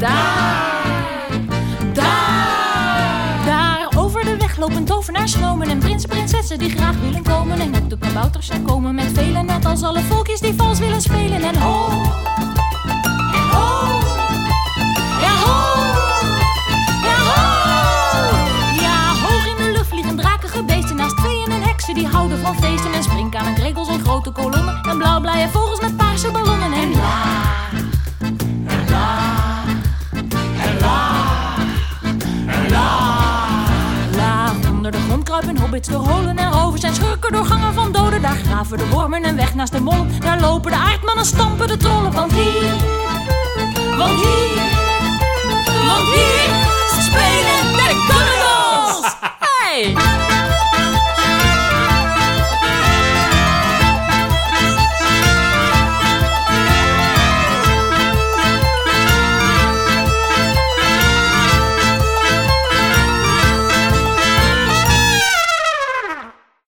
Daar over de weg lopen tovenaars, gnomen en prinsen, prinsessen die graag willen komen. En ook de kabouters zijn komen met velen, net als alle volkjes die vals willen spelen. En ho, en ho, ja ho, ja ho. Ja, hoog in de lucht vliegen drakige beesten, naast tweeën en heksen die houden van feesten. En springkanen, krekels en grote kolommen en blauw-blije vogels met paarse ballonnen. En laag, en laag, en laag, en laag. Laag onder de grond kruipen hobbits door holen en rovers en schurken door gangen van doden. Daar graven de wormen en weg naast de mollen. Daar lopen de aardmannen, stampen de trollen. Want hier, want hier, want hier spelen de Gulligals. Hey!